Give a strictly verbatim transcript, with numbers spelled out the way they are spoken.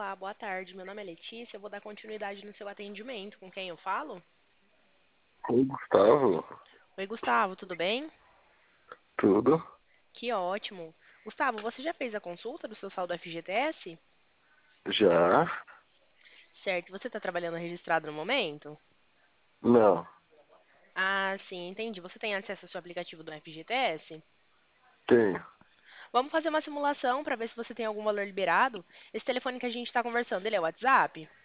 Olá, boa tarde. Meu nome é Letícia. Eu vou dar continuidade no seu atendimento. Com quem eu falo? Oi, Gustavo, Oi, Gustavo, tudo bem? tudo? Que ótimo. Gustavo, você já fez a consulta do seu saldo F G T S? Já? Certo, você está trabalhando registrado no momento? Não, Ah, sim, entendi. Você tem acesso ao seu aplicativo do F G T S? tenho. Vamos fazer uma simulação para ver se você tem algum valor liberado. Esse telefone que a gente está conversando, ele é o WhatsApp?